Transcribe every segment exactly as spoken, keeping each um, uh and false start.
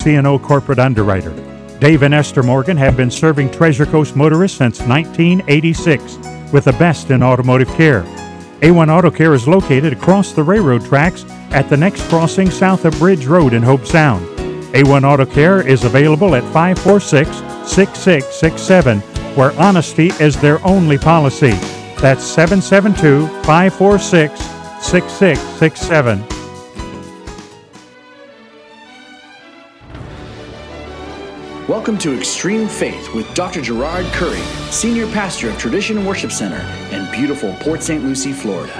C and O Corporate Underwriter. Dave and Esther Morgan have been serving Treasure Coast motorists since nineteen eighty-six with the best in automotive care. A one Auto Care is located across the railroad tracks at the next crossing south of Bridge Road in Hope Sound. A one Auto Care is available at five four six, six six six seven, where honesty is their only policy. That's seven seven two, five four six, six six six seven. Welcome to Extreme Faith with Doctor Gerard Curry, Senior Pastor of Tradition Worship Center in beautiful Port Saint Lucie, Florida.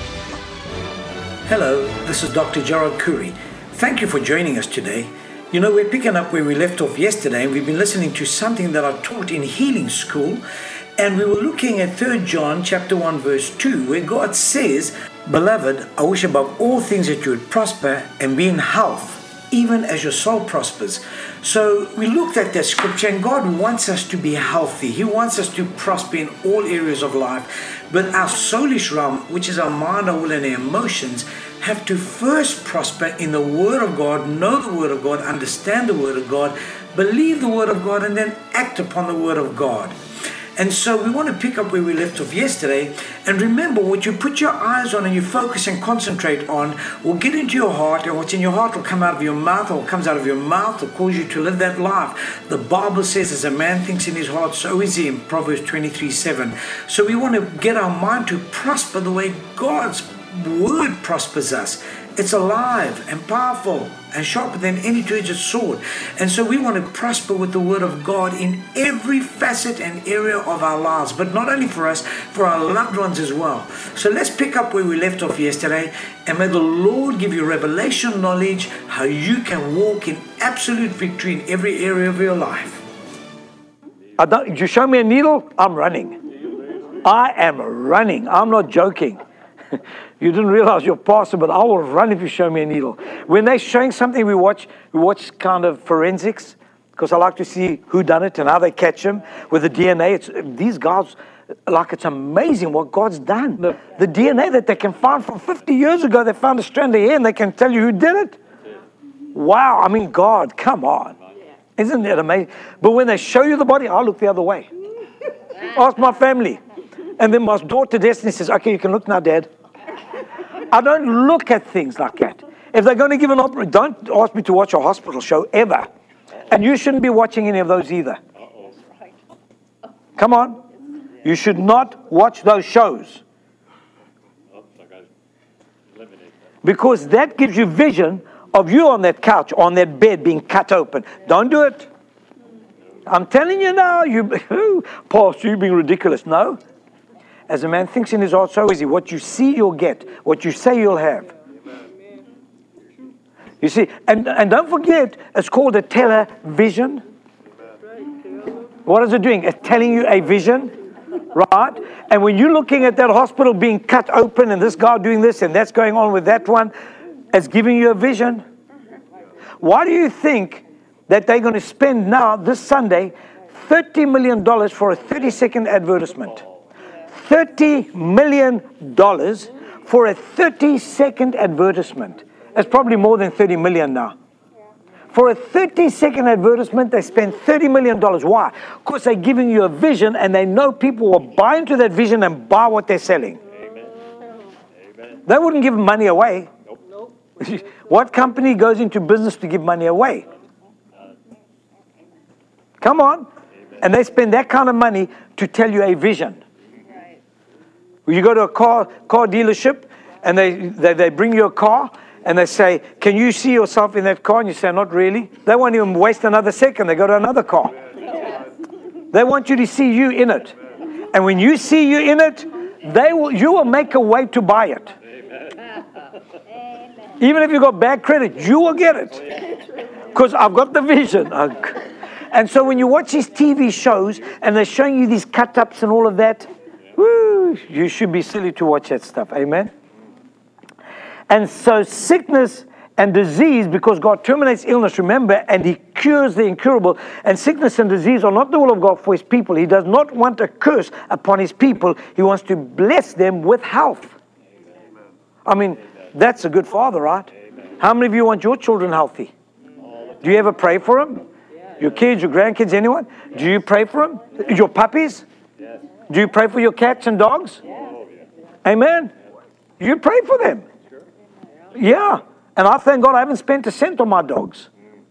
Hello, this is Doctor Gerard Curry. Thank you for joining us today. You know, we're picking up where we left off yesterday, and we've been listening to something that I taught in healing school, and we were looking at Third John chapter one verse two, where God says, "Beloved, I wish above all things that you would prosper and be in health, even as your soul prospers." So we looked at that scripture, and God wants us to be healthy. He wants us to prosper in all areas of life. But our soulish realm, which is our mind, our will, and our emotions, have to first prosper in the Word of God, know the Word of God, understand the Word of God, believe the Word of God, and then act upon the Word of God. And so we want to pick up where we left off yesterday. And remember, what you put your eyes on and you focus and concentrate on will get into your heart, and what's in your heart will come out of your mouth, or what comes out of your mouth will cause you to live that life. The Bible says, as a man thinks in his heart, so is he, in Proverbs twenty-three seven. So we want to get our mind to prosper the way God's Word prospers us. It's alive and powerful and sharper than any two-edged sword. And so we want to prosper with the Word of God in every facet and area of our lives, but not only for us, for our loved ones as well. So let's pick up where we left off yesterday, and may the Lord give you revelation knowledge how you can walk in absolute victory in every area of your life. I don't, you show me a needle, I'm running. I am running. I'm not joking. You didn't realize you're pastor, but I will run if you show me a needle. When they're showing something, we watch we watch kind of forensics, because I like to see who done it and how they catch them with the D N A. It's these guys, like, it's amazing what God's done. The, the D N A that they can find from fifty years ago, they found a strand of hair and they can tell you who did it. Wow, I mean, God, come on. Isn't that amazing? But when they show you the body, I look the other way. Ask my family. And then my daughter Destiny says, "Okay, you can look now, Dad." I don't look at things like that. If they're going to give an operation, don't ask me to watch a hospital show ever. And you shouldn't be watching any of those either. Come on. You should not watch those shows. Because that gives you vision of you on that couch, on that bed being cut open. Don't do it. I'm telling you now, you, Pastor, you're being ridiculous. No. As a man thinks in his heart, so is he. What you see, you'll get. What you say, you'll have. You see, and, and don't forget, it's called a television. What is it doing? It's telling you a vision, right? And when you're looking at that hospital being cut open and this guy doing this and that's going on with that one, it's giving you a vision. Why do you think that they're going to spend now, this Sunday, thirty million dollars for a thirty-second advertisement? thirty million dollars for a thirty-second advertisement. It's probably more than thirty million dollars now. For a thirty-second advertisement, they spend thirty million dollars. Why? Because they're giving you a vision, and they know people will buy into that vision and buy what they're selling. Amen. Amen. They wouldn't give money away. Nope. Nope. What company goes into business to give money away? Come on. Amen. And they spend that kind of money to tell you a vision. You go to a car car dealership, and they, they, they bring you a car, and they say, "Can you see yourself in that car?" And you say, "Not really." They won't even waste another second. They go to another car. They want you to see you in it. And when you see you in it, they will you will make a way to buy it. Even if you've got bad credit, you will get it. Because I've got the vision. And so when you watch these T V shows, and they're showing you these cut-ups and all of that, woo, you should be silly to watch that stuff. Amen? And so sickness and disease, because God terminates illness, remember, and He cures the incurable. And sickness and disease are not the will of God for His people. He does not want a curse upon His people. He wants to bless them with health. Amen. I mean, that's a good father, right? Amen. How many of you want your children healthy? Do you ever pray for them? Your kids, your grandkids, anyone? Do you pray for them? Your puppies? Do you pray for your cats and dogs? Amen? You pray for them. Yeah. And I thank God I haven't spent a cent on my dogs.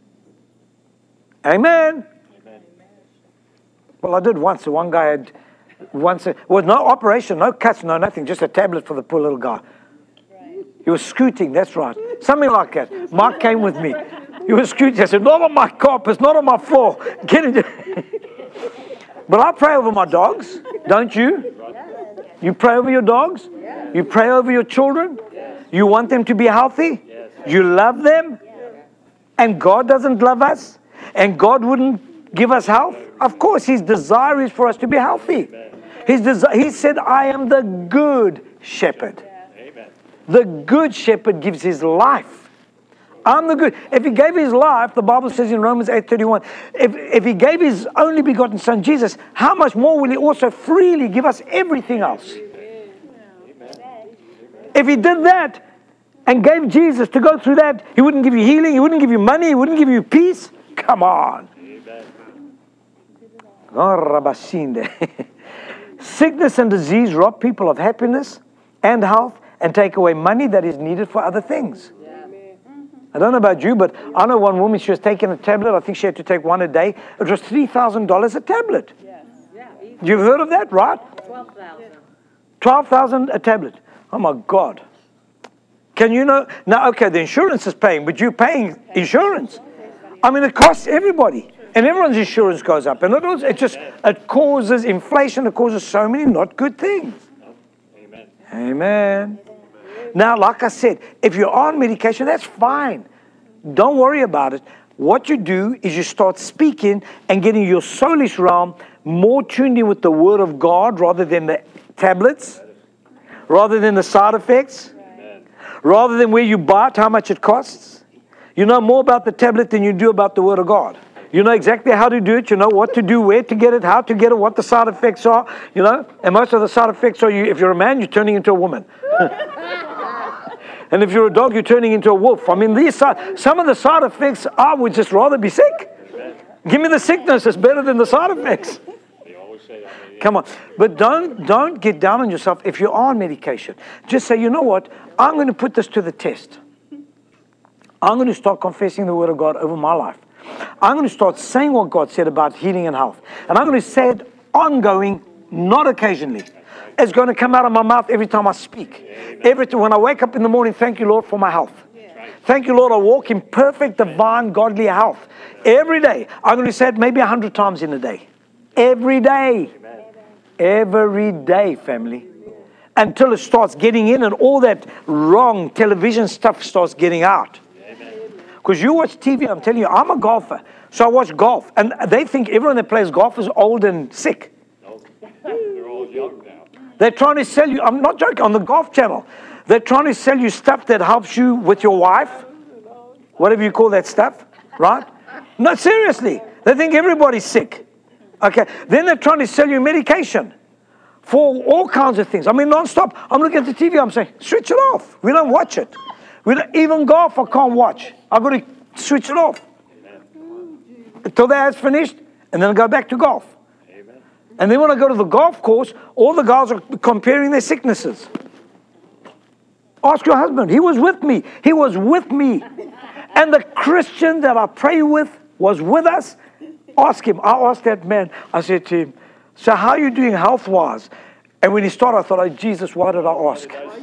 Amen. Well, I did once. One guy had once. Well, no operation, no cuts, no nothing. Just a tablet for the poor little guy. He was scooting. That's right. Something like that. Mark came with me. He was scooting. I said, not on my carpet, not on my floor. Get it. But I pray over my dogs. Don't you? You pray over your dogs? You pray over your children? You want them to be healthy? You love them? And God doesn't love us? And God wouldn't give us health? Of course, His desire is for us to be healthy. His desi- he said, I am the good shepherd. The good shepherd gives his life. I'm the good. If He gave His life, the Bible says in Romans eight thirty-one, if, if He gave His only begotten Son, Jesus, how much more will He also freely give us everything else? If He did that and gave Jesus to go through that, He wouldn't give you healing, He wouldn't give you money, He wouldn't give you peace. Come on. Sickness and disease rob people of happiness and health and take away money that is needed for other things. I don't know about you, but I know one woman, she was taking a tablet. I think she had to take one a day. It was three thousand dollars a tablet. You've heard of that, right? twelve thousand. twelve thousand a tablet. Oh my God. Can you know? Now, okay, the insurance is paying, but you're paying insurance. I mean, it costs everybody. And everyone's insurance goes up. And it, also, it just, it causes inflation. It causes so many not good things. Amen. Amen. Now, like I said, if you're on medication, that's fine. Don't worry about it. What you do is you start speaking and getting your soulish realm more tuned in with the Word of God rather than the tablets, rather than the side effects, rather than where you buy it, how much it costs. You know more about the tablet than you do about the Word of God. You know exactly how to do it. You know what to do, where to get it, how to get it, what the side effects are. You know, and most of the side effects are, you. If you're a man, you're turning into a woman. And if you're a dog, you're turning into a wolf. I mean, these side, some of the side effects, I would just rather be sick. Give me the sickness. It's better than the side effects. Come on. But don't, don't get down on yourself if you're on medication. Just say, you know what? I'm going to put this to the test. I'm going to start confessing the Word of God over my life. I'm going to start saying what God said about healing and health. And I'm going to say it ongoing, not occasionally. It's going to come out of my mouth every time I speak. Every time when I wake up in the morning, thank you, Lord, for my health. Thank you, Lord, I walk in perfect, divine, godly health. Every day. I'm going to say it maybe a hundred times in a day. Every day. Every day, family. Until it starts getting in and all that wrong television stuff starts getting out. Because you watch T V, I'm telling you, I'm a golfer. So I watch golf. And they think everyone that plays golf is old and sick. No. They're all young now. They're trying to sell you, I'm not joking, on the Golf Channel. They're trying to sell you stuff that helps you with your wife. Whatever you call that stuff, right? No, seriously. They think everybody's sick. Okay. Then they're trying to sell you medication for all kinds of things. I mean, non-stop. I'm looking at the T V, I'm saying, switch it off. We don't watch it. We don't, even golf, I can't watch. I've got to switch it off. Until the ad's finished, and then I go back to golf. Amen. And then when I go to the golf course, all the guys are comparing their sicknesses. Ask your husband. He was with me. He was with me. And the Christian that I pray with was with us. Ask him. I asked that man. I said to him, so how are you doing health-wise? And when he started, I thought, oh, Jesus, why did I ask?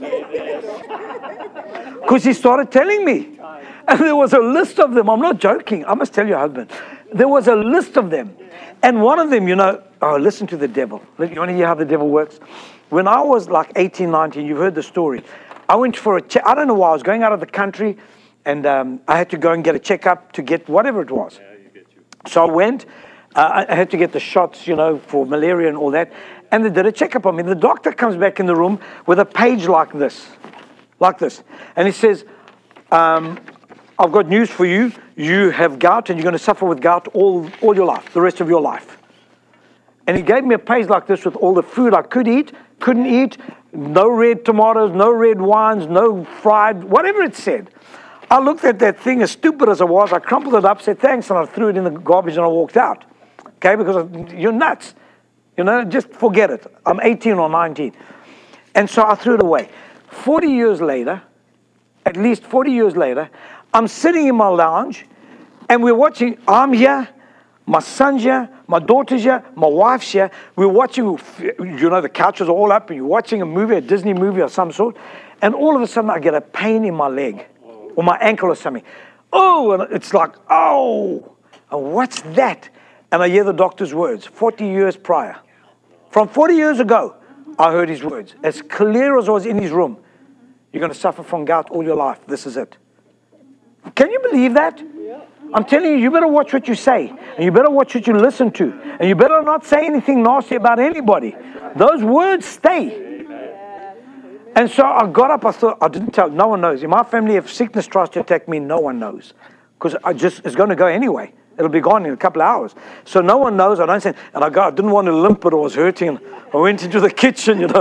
Because he started telling me. And there was a list of them. I'm not joking. I must tell your husband. There was a list of them. And one of them, you know, oh, listen to the devil. You want to hear how the devil works? When I was like eighteen, nineteen, you've heard the story. I went for a check. I don't know why. I was going out of the country. And um, I had to go and get a checkup to get whatever it was. So I went. Uh, I had to get the shots, you know, for malaria and all that. And they did a checkup on me. The doctor comes back in the room with a page like this. Like this. And he says, um, I've got news for you. You have gout and you're going to suffer with gout all, all your life, the rest of your life. And he gave me a page like this with all the food I could eat, couldn't eat, no red tomatoes, no red wines, no fried, whatever it said. I looked at that thing, as stupid as it was. I crumpled it up, said thanks, and I threw it in the garbage and I walked out. Okay, because you're nuts. You know, just forget it. I'm eighteen or nineteen. And so I threw it away. forty years later, at least forty years later, I'm sitting in my lounge and we're watching, I'm here, my son's here, my daughter's here, my wife's here. We're watching, you know, the couches are all up and you're watching a movie, a Disney movie of some sort. And all of a sudden I get a pain in my leg or my ankle or something. Oh, and it's like, oh, and what's that? And I hear the doctor's words, forty years prior. From forty years ago, I heard his words. As clear as I was in his room. You're going to suffer from gout all your life. This is it. Can you believe that? I'm telling you, you better watch what you say. And you better watch what you listen to. And you better not say anything nasty about anybody. Those words stay. And so I got up, I thought, I didn't tell, no one knows. In my family, if sickness tries to attack me, no one knows. Because I just, it's going to go anyway. It'll be gone in a couple of hours. So no one knows. I don't say, and I go, I didn't want to limp, but I was hurting. I went into the kitchen, you know.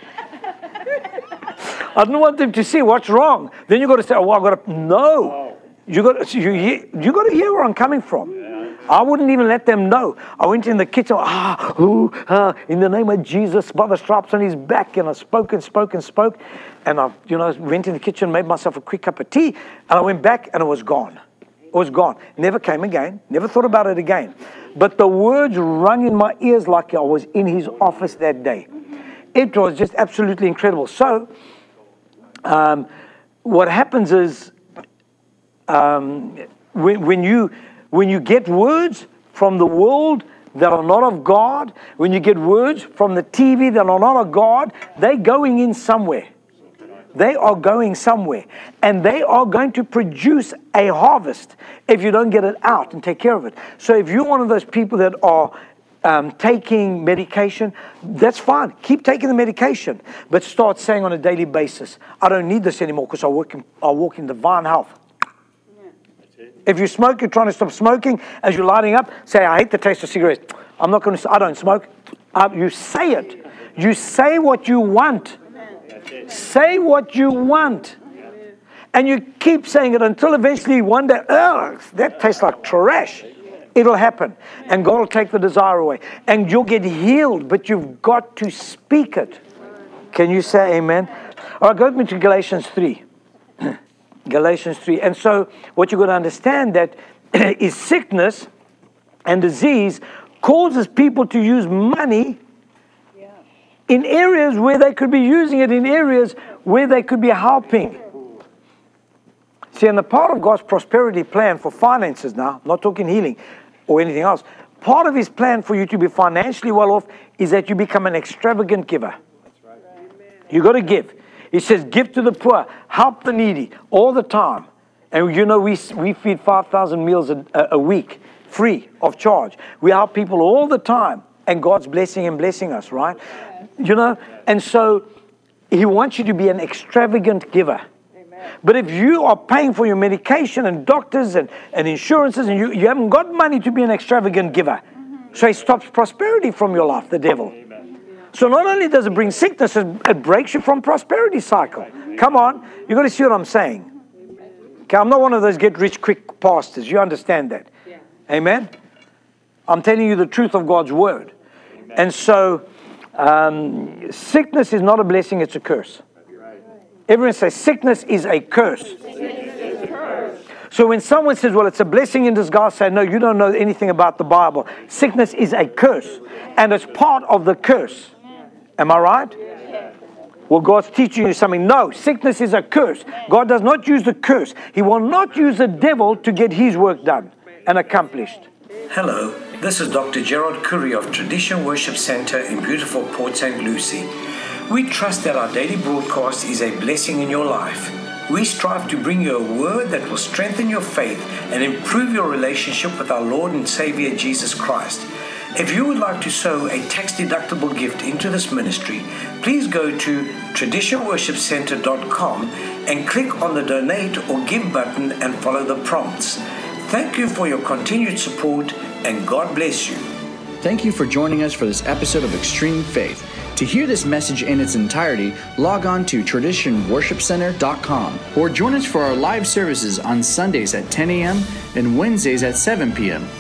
I didn't want them to see what's wrong. Then you got to say, oh, I got to, no. You got to, you, you got to hear where I'm coming from. I wouldn't even let them know. I went in the kitchen, ah, ooh, ah, in the name of Jesus, by the stripes on his back, and I spoke and spoke and spoke. And I, you know, went in the kitchen, made myself a quick cup of tea, and I went back and it was gone. It was gone. Never came again. Never thought about it again. But the words rung in my ears like I was in his office that day. It was just absolutely incredible. So, um, what happens is, um, when, when you when you get words from the world that are not of God, when you get words from the T V that are not of God, they're going in somewhere. They are going somewhere, and they are going to produce a harvest if you don't get it out and take care of it. So if you're one of those people that are um, taking medication, that's fine. Keep taking the medication, but start saying on a daily basis, I don't need this anymore because I walk in, I walk in divine health. If you smoke, you're trying to stop smoking, as you're lighting up, say, I hate the taste of cigarettes. I'm not going to, I don't smoke. Uh, you say it. You say what you want. Say what you want. And you keep saying it until eventually one day, oh, that tastes like trash. It'll happen. And God will take the desire away. And you'll get healed, but you've got to speak it. Can you say amen? All right, go with me to Galatians three. Galatians three. And so what you've got to understand that is sickness and disease causes people to use money in areas where they could be using it, in areas where they could be helping. See, and the part of God's prosperity plan for finances now, I'm not talking healing or anything else, part of his plan for you to be financially well off is that you become an extravagant giver. That's right. You got to give. He says, give to the poor, help the needy all the time. And you know, we we feed five thousand meals a, a week, free of charge. We help people all the time, and God's blessing and blessing us, right? You know, and so he wants you to be an extravagant giver. Amen. But if you are paying for your medication and doctors and, and insurances, and you, you haven't got money to be an extravagant giver, mm-hmm. so he stops prosperity from your life, the devil. Amen. So not only does it bring sickness, it, it breaks you from prosperity cycle. Amen. Come on, you got to see what I'm saying. Okay, I'm not one of those get rich quick pastors. You understand that? Yeah. Amen? I'm telling you the truth of God's word. Amen. And so Um, sickness is not a blessing, it's a curse. Everyone says sickness is a curse. So when someone says, well, it's a blessing in disguise, say, no, you don't know anything about the Bible. Sickness is a curse, and it's part of the curse. Am I right? Well, God's teaching you something. No, sickness is a curse. God does not use the curse. He will not use the devil to get his work done and accomplished. Hello, this is Doctor Gerard Curry of Tradition Worship Center in beautiful Port Saint Lucie. We trust that our daily broadcast is a blessing in your life. We strive to bring you a word that will strengthen your faith and improve your relationship with our Lord and Savior Jesus Christ. If you would like to sow a tax-deductible gift into this ministry, please go to tradition worship center dot com and click on the donate or give button and follow the prompts. Thank you for your continued support, and God bless you. Thank you for joining us for this episode of Extreme Faith. To hear this message in its entirety, log on to tradition worship center dot com or join us for our live services on Sundays at ten a.m. and Wednesdays at seven p.m.